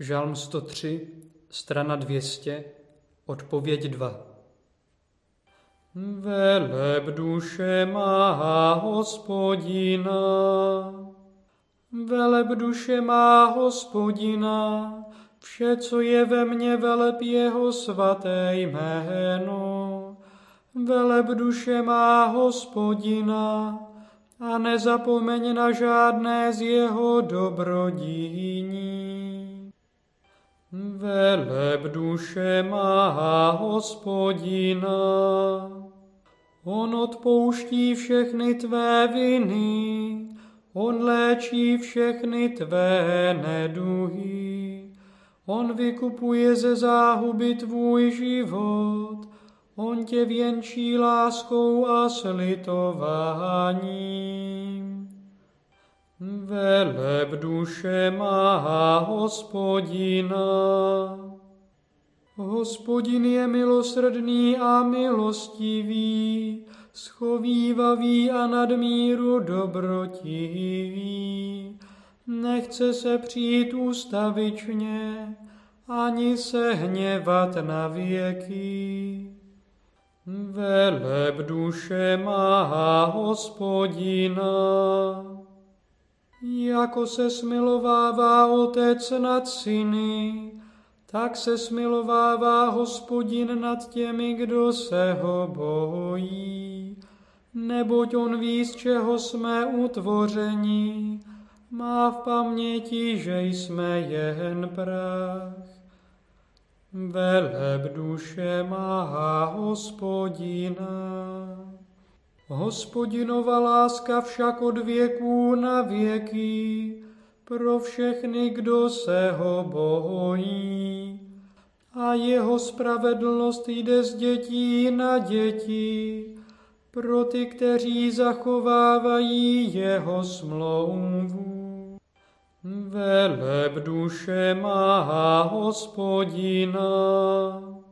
Žalm 103, strana 200, odpověď 2. Veleb duše má Hospodina, veleb duše má Hospodina, vše, co je ve mně, veleb jeho svaté jméno. Veleb duše má Hospodina a nezapomeň na žádné z jeho dobrodíní. Veleb duše má Hospodina, on odpouští všechny tvé viny, on léčí všechny tvé neduhy, on vykupuje ze záhuby tvůj život, on tě věnčí láskou a slitováním. Veleb duše má Hospodina. Hospodin je milosrdný a milostivý, schovívavý a nadmíru dobrotivý. Nechce se přijít ústavičně, ani se hněvat na věky. Veleb duše má Hospodina. Jako se smilovává otec nad syny, tak se smilovává Hospodin nad těmi, kdo se ho bojí. Neboť on ví, z čeho jsme utvořeni, má v paměti, že jsme jen prach. Veleb duše má Hospodina. Hospodinova láska však od věků na věky, pro všechny, kdo se ho bojí. A jeho spravedlnost jde z dětí na děti, pro ty, kteří zachovávají jeho smlouvu. Veleb duše má Hospodina.